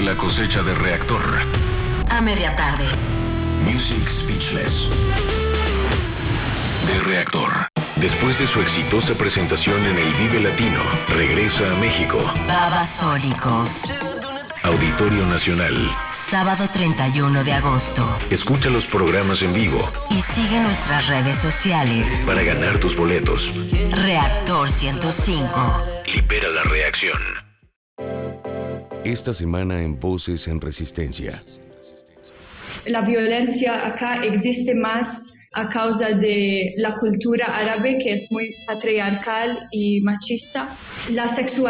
de la cosecha de Reactor. A media tarde. Music Speechless. De Reactor. Después de su exitosa presentación en el Vive Latino, regresa a México. Babasónicos. Auditorio Nacional. Sábado 31 de agosto. Escucha los programas en vivo. Y sigue nuestras redes sociales. Para ganar tus boletos. Reactor 105. Libera la reacción. Esta semana en Voces en Resistencia. La violencia acá existe más a causa de la cultura árabe, que es muy patriarcal y machista. La sexualidad